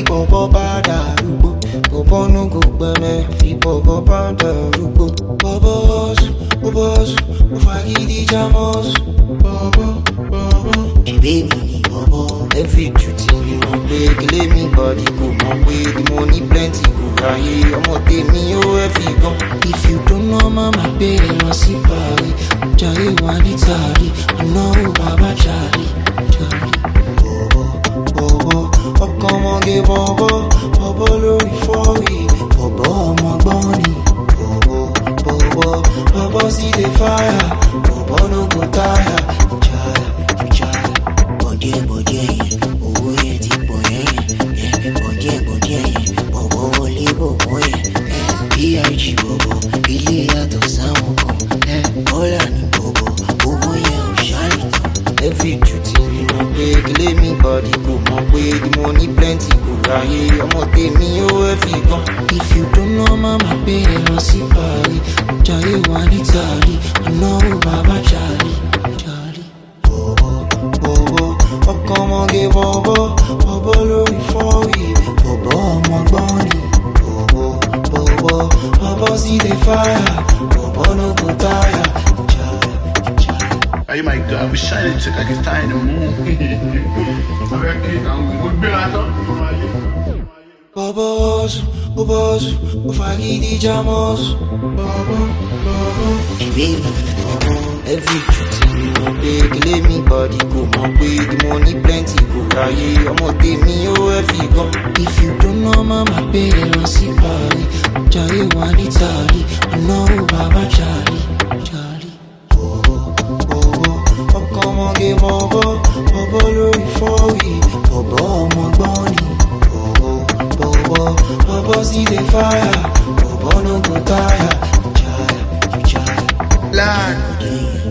fi bobo bada rubo. Bobo no go bene, fi bobo bada rubo. Bobos, bobos, ufagidi jamos. Bobo, bobo, she baby ni bobo. Every duty you want play, kill me body go my way. The money plenty go raye. I'ma take me every go. If you don't know mama, baby, no see party. Jai wani tari, I know Baba Charlie. Bobo, bobo, oh come on, give bobo, bobo lori for we, bobo my bunny. Bobo, bobo, bobo see the fire, bobo no go tire. You try, body, oh yeah, deep boy, yeah, body, bobo live, bobo, yeah, B.I.G. bobo, Billy out of Samoko, all I need bobo, bobo yeah, shine. Every duty you know, play, kill me body go my way. The money plenty go raye. I'ma take me every go. If you don't know mama, baby, no see party. Jai wani tari, I know Baba Charlie. Bobo, bobo, oh come on, give bobo, bobo lori for we, bobo my bunny. Bobo, bobo, bobo see the fire, bobo no go tire. Hey, my God, I wish I took like it's time to move. Bobos, bobos, ufagidi jamos. Bobo, bobo, she baby, bobo. Every duty you want play, kill me body go my way. The money plenty go raye. I'ma take me every go. If you don't know mama, baby, no see party. Jai wani tari, I know Baba Charlie. Come on, give bobo, bobo lori for we, bobo my bunny. Bobo, bobo, bobo see the fire, bobo no go tire. You try, Lad.